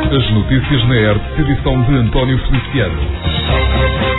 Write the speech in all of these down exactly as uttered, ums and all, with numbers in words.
As notícias na R T P, edição de António Feliciano.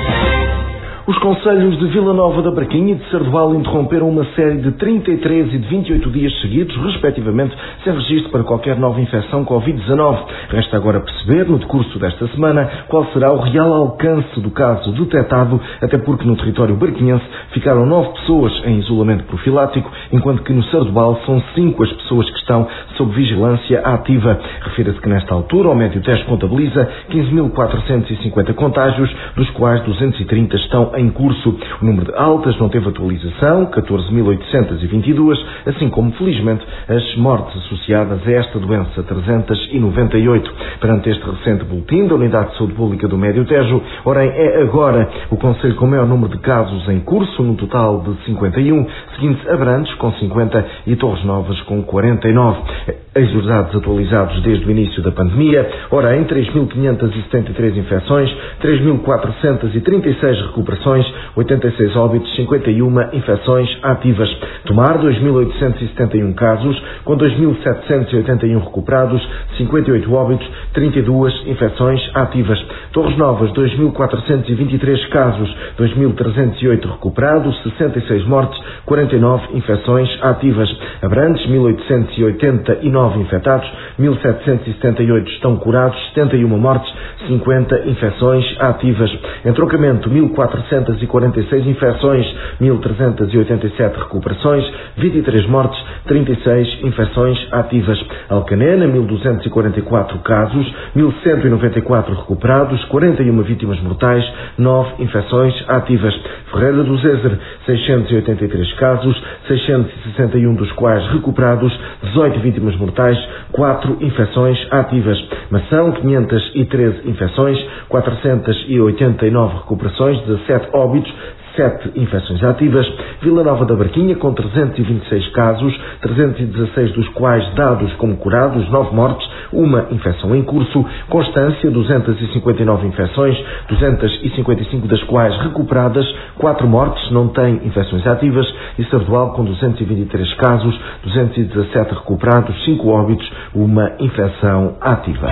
Os concelhos de Vila Nova da Barquinha e de Sardual interromperam uma série de trinta e três e de vinte e oito dias seguidos, respectivamente, sem registro para qualquer nova infecção covid dezanove. Resta agora perceber, no decurso desta semana, qual será o real alcance do caso detectado, até porque no território barquinhense ficaram nove pessoas em isolamento profilático, enquanto que no Sardual são cinco as pessoas que estão sob vigilância ativa. Refira-se que nesta altura o Médio Tejo contabiliza quinze mil quatrocentos e cinquenta contágios, dos quais duzentos e trinta estão em curso. O número de altas não teve atualização, catorze mil oitocentos e vinte e dois, assim como, felizmente, as mortes associadas a esta doença, trezentos e noventa e oito. Perante este recente boletim da Unidade de Saúde Pública do Médio Tejo, porém é agora o concelho com maior número de casos em curso, no total de cinquenta e um, seguindo-se Abrantes com cinquenta e Torres Novas com quarenta e nove. Eis os dados atualizados desde o início da pandemia. Ora, em três mil quinhentas e setenta e três infecções, três mil quatrocentas e trinta e seis recuperações, oitenta e seis óbitos, cinquenta e uma infecções ativas. Tomar, dois mil oitocentos e setenta e um casos, com dois mil setecentos e oitenta e um recuperados, cinquenta e oito óbitos, trinta e duas infecções ativas. Torres Novas, dois mil quatrocentos e vinte e três casos, dois mil trezentos e oito recuperados, sessenta e seis mortes, quarenta e nove infecções ativas. Abrantes, mil oitocentos e oitenta e nove infectados, mil setecentos e setenta e oito estão curados, setenta e uma mortes, cinquenta infecções ativas. Entroncamento, mil quatrocentos e quarenta e seis infecções, mil trezentos e oitenta e sete recuperações, vinte e três mortes, trinta e seis infecções ativas. Alcanena, mil duzentos e quarenta e quatro casos, mil cento e noventa e quatro recuperados, quarenta e uma vítimas mortais, nove infecções ativas. Ferreira do Zezer, seiscentos e oitenta e três casos, seiscentos e sessenta e um dos quais recuperados, dezoito vítimas mortais, quatro infecções ativas. Mação, quinhentas e treze infecções, quatrocentas e oitenta e nove recuperações, dezassete óbitos, sete infecções ativas. Vila Nova da Barquinha, com trezentos e vinte e seis casos, trezentos e dezasseis dos quais dados como curados, nove mortes, uma infecção em curso. Constância, duzentas e cinquenta e nove infecções, duzentas e cinquenta e cinco das quais recuperadas, quatro mortes, não tem infecções ativas. E Sardual, com duzentos e vinte e três casos, duzentos e dezassete recuperados, cinco óbitos, uma infecção ativa.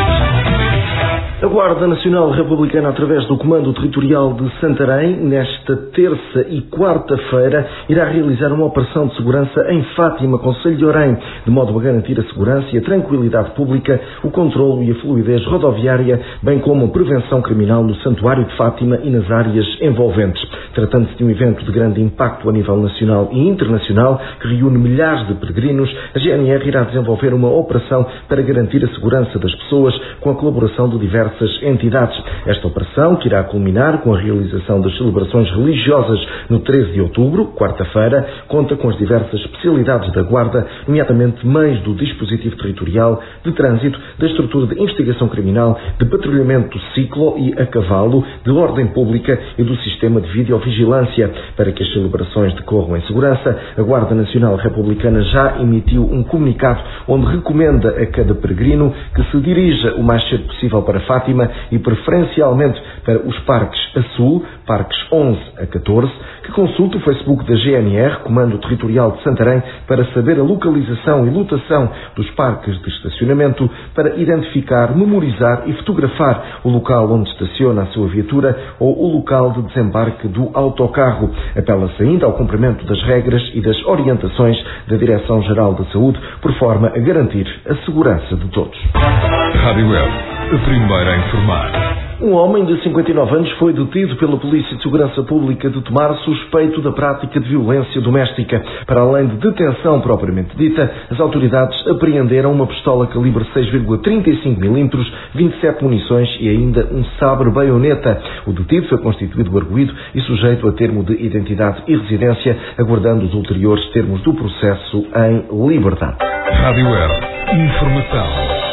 A Guarda Nacional Republicana, através do Comando Territorial de Santarém, nesta terça e quarta-feira, irá realizar uma operação de segurança em Fátima, concelho de Orém, de modo a garantir a segurança e a tranquilidade pública, o controlo e a fluidez rodoviária, bem como a prevenção criminal no Santuário de Fátima e nas áreas envolventes. Tratando-se de um evento de grande impacto a nível nacional e internacional, que reúne milhares de peregrinos, a G N R irá desenvolver uma operação para garantir a segurança das pessoas, com a colaboração de diversas entidades. Esta operação, que irá culminar com a realização das celebrações religiosas no treze de outubro, quarta-feira, conta com as diversas especialidades da Guarda, nomeadamente meios do dispositivo territorial, de trânsito, da estrutura de investigação criminal, de patrulhamento ciclo e a cavalo, de ordem pública e do sistema de videovigilância. Para que as celebrações decorram em segurança, a Guarda Nacional Republicana já emitiu um comunicado onde recomenda a cada peregrino que se dirija o mais cedo possível para Fátima e preferencialmente para os parques a sul, parques onze a catorze, que consulte o Facebook da G N R, Comando Territorial de Santarém, para saber a localização e lotação dos parques de estacionamento, para identificar, memorizar e fotografar o local onde estaciona a sua viatura ou o local de desembarque do autocarro. Apela-se ainda ao cumprimento das regras e das orientações da Direção-Geral da Saúde, por forma a garantir a segurança de todos. Rádio Web, a primeira a informar. Um homem de cinquenta e nove anos foi detido pela Polícia de Segurança Pública de Tomar, suspeito da prática de violência doméstica. Para além de detenção propriamente dita, as autoridades apreenderam uma pistola calibre seis vírgula trinta e cinco milímetros, vinte e sete munições e ainda um sabre baioneta. O detido foi constituído arguido e sujeito a termo de identidade e residência, aguardando os ulteriores termos do processo em liberdade. Rádio Web, informação.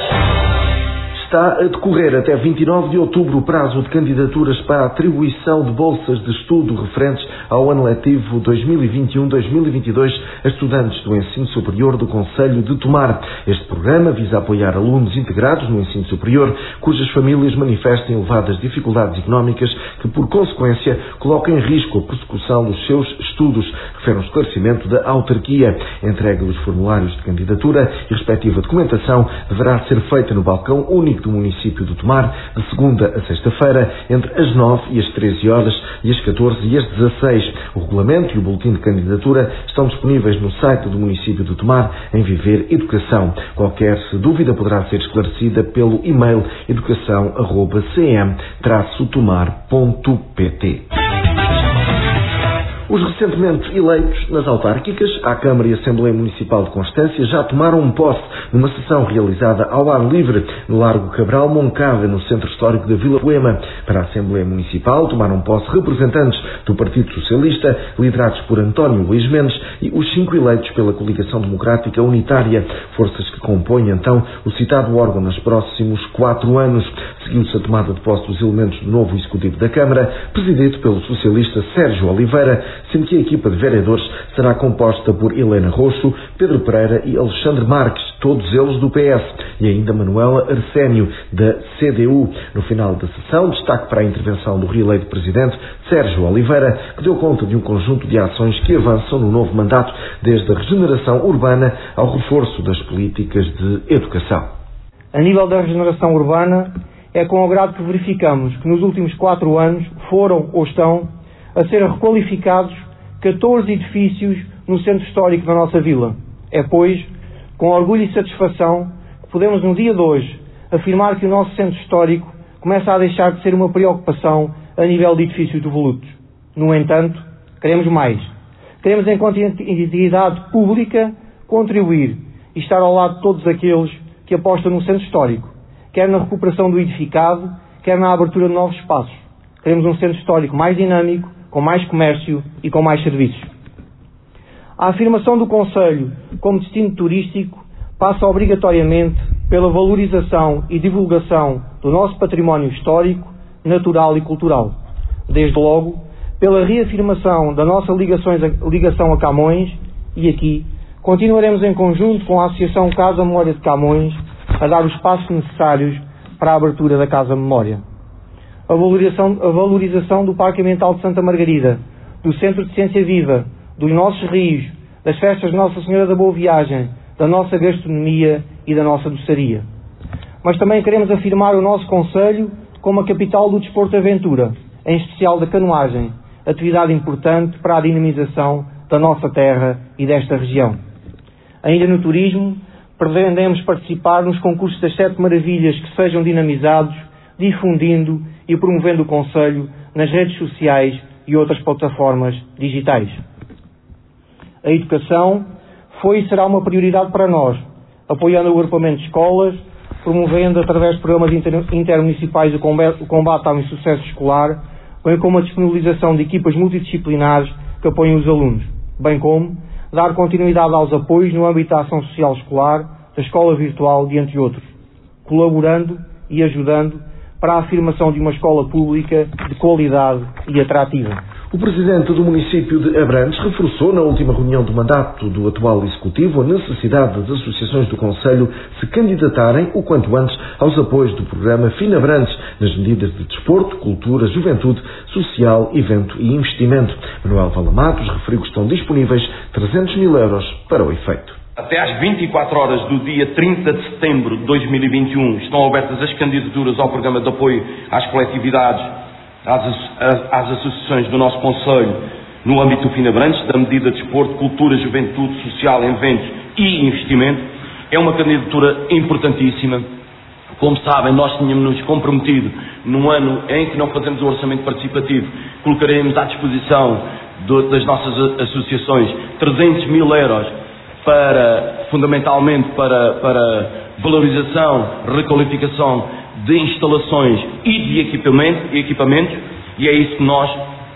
Está a decorrer até vinte e nove de outubro o prazo de candidaturas para a atribuição de bolsas de estudo referentes ao ano letivo dois mil e vinte e um dois mil e vinte e dois a estudantes do ensino superior do concelho de Tomar. Este programa visa apoiar alunos integrados no ensino superior cujas famílias manifestem elevadas dificuldades económicas que, por consequência, colocam em risco a prossecução dos seus estudos, refere um esclarecimento da autarquia. A entrega dos formulários de candidatura e respectiva documentação deverá ser feita no balcão único Histórico do município de Tomar, de segunda a sexta-feira, entre as nove e as treze horas e as catorze e as dezasseis. O regulamento e o boletim de candidatura estão disponíveis no site do município de Tomar, em Viver Educação. Qualquer dúvida poderá ser esclarecida pelo e-mail educação arroba c m traço tomar ponto p t. Os recentemente eleitos nas autárquicas, à Câmara e Assembleia Municipal de Constância, já tomaram posse numa sessão realizada ao ar livre no Largo Cabral Moncada, no Centro Histórico da Vila Poema. Para a Assembleia Municipal tomaram posse representantes do Partido Socialista, liderados por António Luís Mendes, e os cinco eleitos pela Coligação Democrática Unitária, forças que compõem então o citado órgão nos próximos quatro anos. Seguiu-se a tomada de posse dos elementos do novo Executivo da Câmara, presidido pelo socialista Sérgio Oliveira, sendo que a equipa de vereadores será composta por Helena Roxo, Pedro Pereira e Alexandre Marques, todos eles do P S, e ainda Manuela Arsénio, da C D U. No final da sessão, destaque para a intervenção do reeleito presidente Sérgio Oliveira, que deu conta de um conjunto de ações que avançam no novo mandato, desde a regeneração urbana ao reforço das políticas de educação. A nível da regeneração urbana, é com agrado que verificamos que nos últimos quatro anos foram ou estão a ser requalificados catorze edifícios no centro histórico da nossa vila. É, pois, com orgulho e satisfação que podemos, no dia de hoje, afirmar que o nosso centro histórico começa a deixar de ser uma preocupação a nível de edifícios devolutos. No entanto, queremos mais. Queremos, enquanto entidade pública, contribuir e estar ao lado de todos aqueles que apostam no centro histórico, quer na recuperação do edificado, quer na abertura de novos espaços. Queremos um centro histórico mais dinâmico, com mais comércio e com mais serviços. A afirmação do Concelho como destino turístico passa obrigatoriamente pela valorização e divulgação do nosso património histórico, natural e cultural. Desde logo, pela reafirmação da nossa ligação a Camões, e aqui continuaremos em conjunto com a Associação Casa Memória de Camões a dar os passos necessários para a abertura da Casa Memória. A valorização, a valorização do Parque Ambiental de Santa Margarida, do Centro de Ciência Viva, dos nossos rios, das festas de Nossa Senhora da Boa Viagem, da nossa gastronomia e da nossa doçaria. Mas também queremos afirmar o nosso Concelho como a capital do desporto de aventura, em especial da canoagem, atividade importante para a dinamização da nossa terra e desta região. Ainda no turismo, pretendemos participar nos concursos das Sete Maravilhas que sejam dinamizados, difundindo e promovendo o Concelho nas redes sociais e outras plataformas digitais. A educação foi e será uma prioridade para nós, apoiando o agrupamento de escolas, promovendo através de programas inter intermunicipais o combate ao insucesso escolar, bem como a disponibilização de equipas multidisciplinares que apoiem os alunos, bem como dar continuidade aos apoios no âmbito da ação social escolar, da escola virtual, e entre outros, colaborando e ajudando para a afirmação de uma escola pública de qualidade e atrativa. O presidente do município de Abrantes reforçou na última reunião do mandato do atual Executivo a necessidade das associações do Concelho se candidatarem o quanto antes aos apoios do programa FINAbrantes nas medidas de desporto, cultura, juventude, social, evento e investimento. Manuel Valamatos referiu que estão disponíveis trezentos mil euros para o efeito. Até às vinte e quatro horas do dia trinta de setembro de dois mil e vinte e um estão abertas as candidaturas ao programa de apoio às coletividades, às, às, às associações do nosso Concelho no âmbito do FINAbrantes, da medida de desporto, cultura, juventude, social, eventos e investimento. É uma candidatura importantíssima. Como sabem, nós tínhamos-nos comprometido, num ano em que não fazemos o orçamento participativo, colocaremos à disposição do, das nossas associações trezentos mil euros para, fundamentalmente, para, para valorização, requalificação de instalações e de equipamento, equipamentos, e é isso que nós,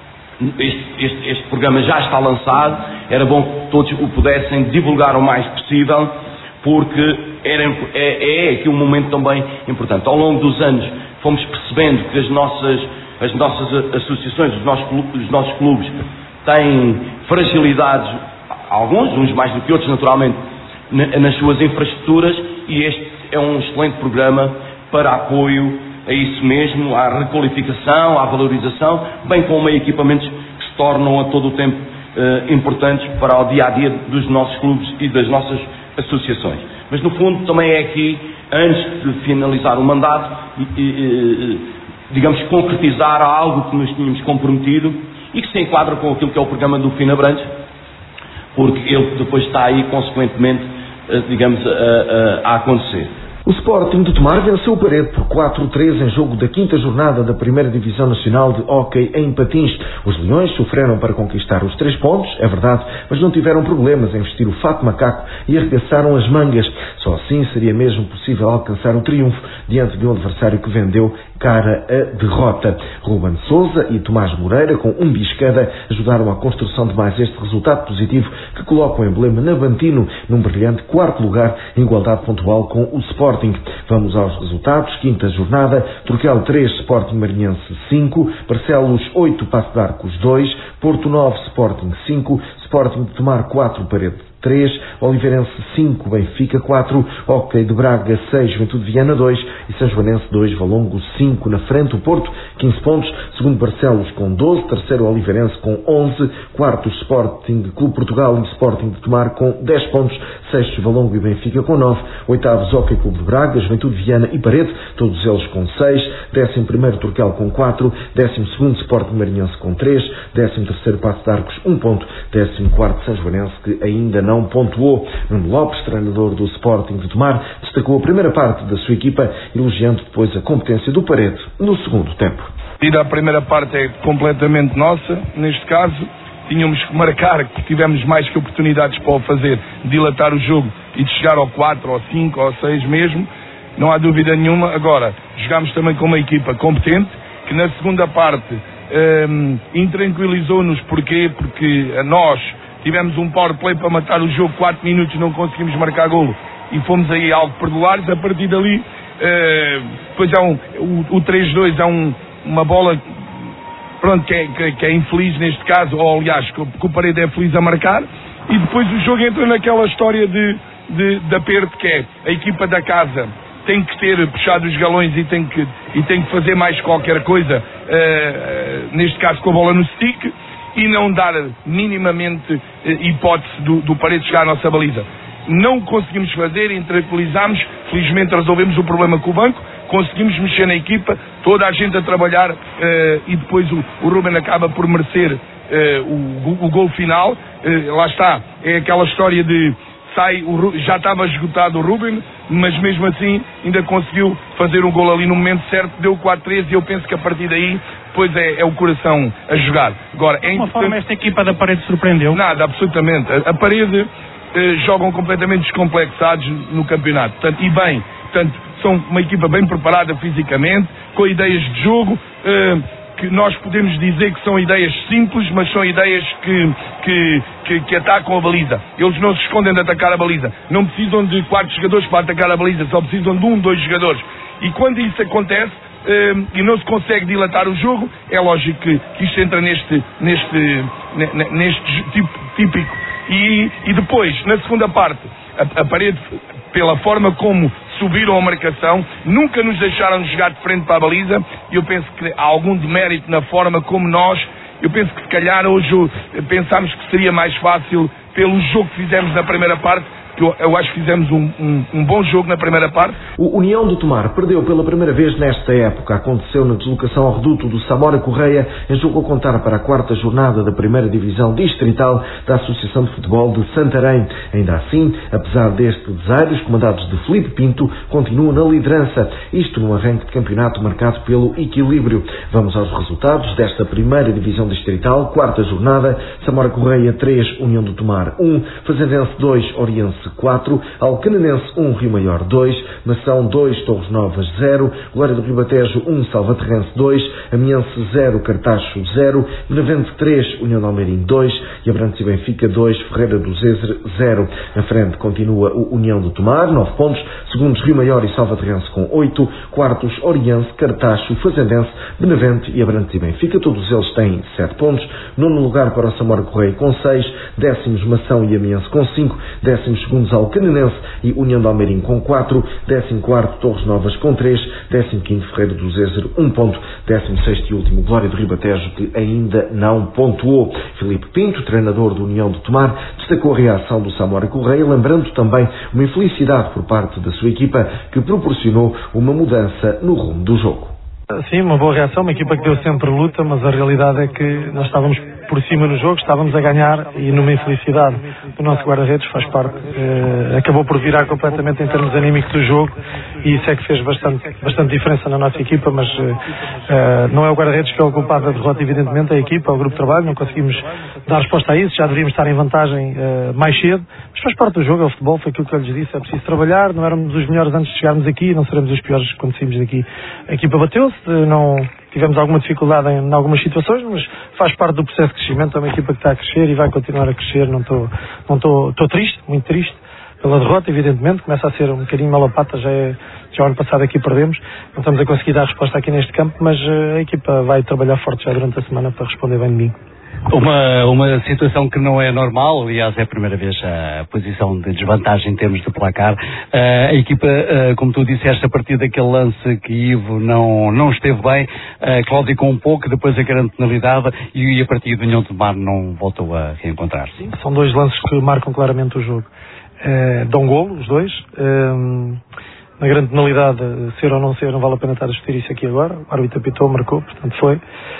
este, este, este programa já está lançado. Era bom que todos o pudessem divulgar o mais possível, porque era, é, é aqui um momento também importante. Ao longo dos anos fomos percebendo que as nossas, as nossas associações, os nossos, os nossos clubes têm fragilidades, alguns, uns mais do que outros naturalmente, nas suas infraestruturas, e este é um excelente programa para apoio a isso mesmo, à requalificação, à valorização, bem como a equipamentos que se tornam a todo o tempo eh, importantes para o dia-a-dia dos nossos clubes e das nossas associações. Mas no fundo também é aqui, antes de finalizar o mandato, e, e, digamos, concretizar algo que nos tínhamos comprometido e que se enquadra com aquilo que é o programa do Fina Brandes, porque ele depois está aí, consequentemente, digamos, a, a, a acontecer. O Sporting de Tomar venceu o Parede por quatro a três em jogo da quinta jornada da primeira Divisão Nacional de Hóquei em Patins. Os Leões sofreram para conquistar os três pontos, é verdade, mas não tiveram problemas em vestir o fato macaco e arregaçaram as mangas. Só assim seria mesmo possível alcançar o triunfo diante de um adversário que vendeu cara a derrota. Ruben Sousa e Tomás Moreira, com um bis cada, ajudaram à construção de mais este resultado positivo que coloca o emblema navantino num brilhante quarto lugar em igualdade pontual com o Sporting. Vamos aos resultados. Quinta jornada: Turquel três, Sporting Marinhense cinco, Barcelos oito, Passo de Arcos dois, Porto nove, Sporting cinco, Sporting de Tomar quatro, Parede três, Oliveirense cinco, Benfica quatro, Hóquei de Braga seis, Juventude de Viana dois e São Joanense dois, Valongo cinco. Na frente o Porto, quinze pontos, segundo Barcelos com doze, terceiro Oliveirense com onze, quarto Sporting Clube Portugal e Sporting de Tomar com dez pontos, sexto Valongo e Benfica com nove, oitavos Hóquei Clube de Braga, Juventude de Viana e Parede, todos eles com seis, décimo primeiro Turquel com quatro, décimo segundo Sporting Marinhense com três, décimo terceiro Passo de Arcos um ponto, décimo quarto São Joanense, que ainda não não pontuou. Nuno Lopes, treinador do Sporting de Tomar, destacou a primeira parte da sua equipa, elogiando depois a competência do Parede no segundo tempo. E a primeira parte é completamente nossa, neste caso. Tínhamos que marcar, que tivemos mais que oportunidades para o fazer, dilatar o jogo e de chegar ao quatro, ao cinco, ao seis mesmo, não há dúvida nenhuma. Agora, jogámos também com uma equipa competente, que na segunda parte um, intranquilizou-nos. Porquê? Porque nós tivemos um power play para matar o jogo, quatro minutos, não conseguimos marcar golo e fomos aí algo perdulares. A partir dali, uh, depois é um, o, o três dois é um, uma bola pronto, que, é, que, que é infeliz neste caso, ou aliás, que, que o Parede é feliz a marcar, e depois o jogo entra naquela história de, de, de aperto, que é a equipa da casa tem que ter puxado os galões e tem que, e tem que fazer mais qualquer coisa, uh, neste caso com a bola no stick, e não dar minimamente uh, hipótese do, do Parede chegar à nossa baliza. Não conseguimos fazer, intranquilizámos, felizmente resolvemos o problema com o banco, conseguimos mexer na equipa, toda a gente a trabalhar, uh, e depois o, o Ruben acaba por merecer uh, o, o gol final. Uh, lá está, é aquela história de sai, o, já estava esgotado o Ruben, mas mesmo assim ainda conseguiu fazer um gol ali no momento certo, deu quatro a três, e eu penso que a partir daí depois é, é o coração a jogar. Agora, é de uma forma esta equipa da Parede surpreendeu? Nada, absolutamente. A, a Parede uh, jogam completamente descomplexados no campeonato, portanto, e bem, portanto, são uma equipa bem preparada fisicamente, com ideias de jogo, uh, que nós podemos dizer que são ideias simples, mas são ideias que, que, que, que atacam a baliza. Eles não se escondem de atacar a baliza. Não precisam de quatro jogadores para atacar a baliza, só precisam de um, dois jogadores. E quando isso acontece, uh, e não se consegue dilatar o jogo, é lógico que, que isto entra neste, neste, neste tipo típico. E, e depois, na segunda parte, a, a Parede, pela forma como subiram a marcação, nunca nos deixaram jogar de frente para a baliza, e eu penso que há algum demérito na forma como nós, eu penso que se calhar hoje pensámos que seria mais fácil pelo jogo que fizemos na primeira parte, que eu, eu acho que fizemos um, um, um bom jogo na primeira parte. O União de Tomar perdeu pela primeira vez nesta época. Aconteceu na deslocação ao reduto do Samora Correia, em jogo a contar para a quarta jornada da primeira divisão distrital da Associação de Futebol de Santarém. Ainda assim, apesar deste desaire, os comandados de Filipe Pinto continuam na liderança, isto num arranque de campeonato marcado pelo equilíbrio. Vamos aos resultados desta primeira divisão distrital, quarta jornada: Samora Correia três, União de Tomar um, Fazendense dois, Oriense quatro, Alcanenense um, Rio Maior dois, Mação dois, Torres Novas zero, Glória do Ribatejo um, Salvaterrense dois, Amiense zero, Cartacho zero, Benavente três, União de Almeirim dois e Abrantes e Benfica dois, Ferreira do Zezer zero. Na frente continua o União de Tomar, nove pontos, segundos Rio Maior e Salvaterrense com oito, quartos Oriense, Cartacho, Fazendense, Benavente e Abrantes e Benfica, todos eles têm sete pontos. Nono lugar para o Samora Correia com seis, décimos Mação e Amiense com cinco, décimos segundos Alcanenense e União de Almeirim com quatro, décimo quarto Torres Novas com três, décimo quinto Ferreira do Zézer um ponto, décimo sexto e último Glória do Ribatejo, que ainda não pontuou. Filipe Pinto, treinador do União de Tomar, destacou a reação do Samora Correia, lembrando também uma infelicidade por parte da sua equipa que proporcionou uma mudança no rumo do jogo. Sim, uma boa reação, uma equipa que deu sempre luta, mas a realidade é que nós estávamos por cima no jogo, estávamos a ganhar e numa infelicidade do nosso guarda-redes faz parte. Eh, acabou por virar completamente em termos anímicos do jogo e isso é que fez bastante, bastante diferença na nossa equipa, mas eh, não é o guarda-redes que é o culpado da derrota, evidentemente, é a equipa, é o grupo de trabalho, não conseguimos dar resposta a isso, já deveríamos estar em vantagem eh, mais cedo, mas faz parte do jogo, é o futebol, foi aquilo que eu lhes disse, é preciso trabalhar, não éramos os melhores antes de chegarmos aqui, não seremos os piores quando saímos daqui. A equipa bateu-se, não tivemos alguma dificuldade em, em algumas situações, mas faz parte do processo de crescimento, é uma equipa que está a crescer e vai continuar a crescer, não estou não estou estou triste, muito triste pela derrota, evidentemente, começa a ser um bocadinho malapata, já é, já o ano passado aqui perdemos, não estamos a conseguir dar resposta aqui neste campo, mas a equipa vai trabalhar forte já durante a semana para responder bem de mim. Uma, uma situação que não é normal, aliás é a primeira vez a posição de desvantagem em termos de placar. Uh, a equipa, uh, como tu disseste, a partir daquele lance que Ivo não, não esteve bem, uh, claudicou um pouco, depois a grande penalidade e a partir do União de Tomar não voltou a reencontrar-se. São dois lances que marcam claramente o jogo. Uh, dão golo, os dois. Uh, na grande penalidade, ser ou não ser, não vale a pena estar a discutir isso aqui agora. O árbitro apitou, marcou, portanto foi.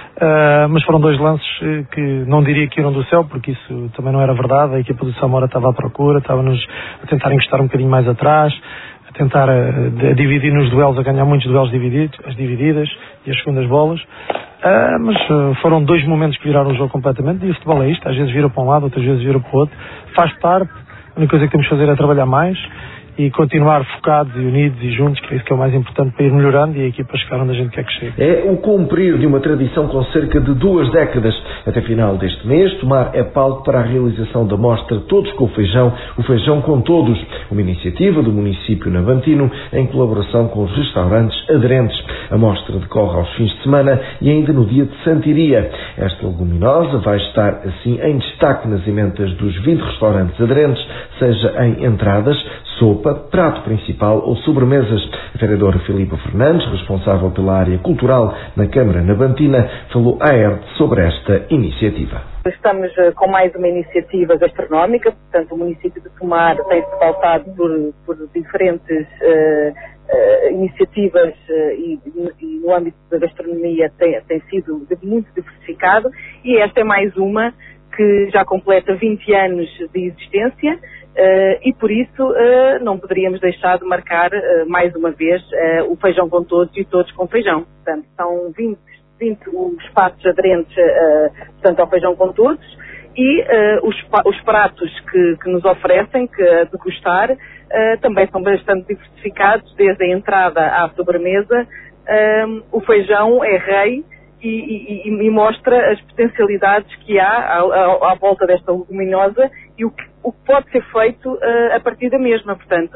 Uh, mas foram dois lances que não diria que iram do céu, porque isso também não era verdade. A equipa do Samora estava à procura, estava-nos a tentar encostar um bocadinho mais atrás, a tentar a, a dividir nos duelos, a ganhar muitos duelos divididos, as divididas e as segundas bolas. Uh, mas uh, foram dois momentos que viraram o jogo completamente. E o futebol é isto, às vezes vira para um lado, outras vezes vira para o outro. Faz parte, a única coisa que temos de fazer é trabalhar mais e continuar focados e unidos e juntos, que é isso que é o mais importante para ir melhorando e a equipa chegar onde a gente quer que chegue. É o cumprir de uma tradição com cerca de duas décadas. Até final deste mês, Tomar é palco para a realização da mostra Todos com o Feijão, o Feijão com Todos, uma iniciativa do município navantino em colaboração com os restaurantes aderentes. A mostra decorre aos fins de semana e ainda no dia de Santiria. Esta leguminosa vai estar assim em destaque nas emendas dos vinte restaurantes aderentes, seja em entradas, sopa, prato principal ou sobremesas. A vereadora Filipa Fernandes, responsável pela área cultural na Câmara Navantina, falou à E R T sobre esta iniciativa. Estamos uh, com mais uma iniciativa gastronómica, portanto o município de Tomar tem-se pautado por, por diferentes uh, uh, iniciativas uh, e, e no âmbito da gastronomia tem, tem sido muito diversificado e esta é mais uma que já completa vinte anos de existência. Uh, e por isso uh, não poderíamos deixar de marcar uh, mais uma vez uh, o Feijão com Todos e Todos com Feijão. Portanto, são vinte, vinte os pratos aderentes uh, portanto, ao Feijão com Todos e uh, os, os pratos que, que nos oferecem, que a degustar, uh, também são bastante diversificados, desde a entrada à sobremesa. Uh, o feijão é rei e, e, e mostra as potencialidades que há à, à, à volta desta leguminosa e o que o que pode ser feito uh, a partir da mesma. Portanto,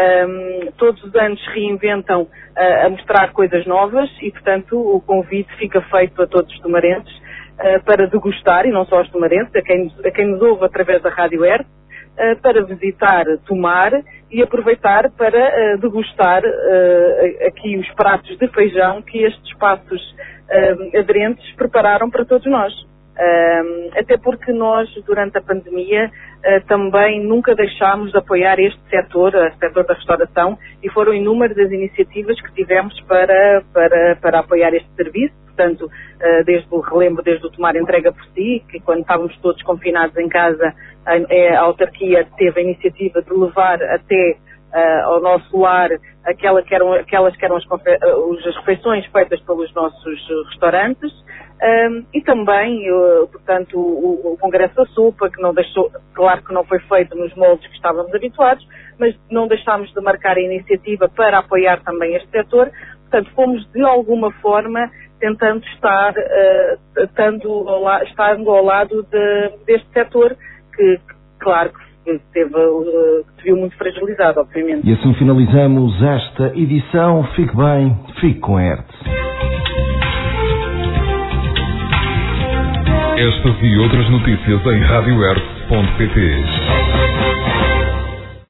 um, todos os anos se reinventam uh, a mostrar coisas novas e, portanto, o convite fica feito a todos os tomarenses uh, para degustar, e não só aos tomarenses, a quem, a quem nos ouve através da Rádio E R T, uh, para visitar Tomar e aproveitar para uh, degustar uh, aqui os pratos de feijão que estes espaços uh, aderentes prepararam para todos nós. Uh, até porque nós, durante a pandemia, uh, também nunca deixámos de apoiar este setor, o setor da restauração, e foram inúmeras as iniciativas que tivemos para, para, para apoiar este serviço. Portanto, uh, desde o relembro, desde o Tomar Entrega por Si, que quando estávamos todos confinados em casa, a, a autarquia teve a iniciativa de levar até uh, ao nosso lar aquela que eram, aquelas que eram as, as refeições feitas pelos nossos restaurantes. Um, e também, uh, portanto, o, o Congresso da Sopa, que não deixou, claro que não foi feito nos moldes que estávamos habituados, mas não deixámos de marcar a iniciativa para apoiar também este setor. Portanto, fomos de alguma forma tentando estar, uh, estando, ao la, estando ao lado de, deste setor que, que claro, que esteve, uh, que se viu muito fragilizado, obviamente. E assim finalizamos esta edição. Fique bem, fique com a E R T. Estas e outras notícias em rádio r t ponto p t.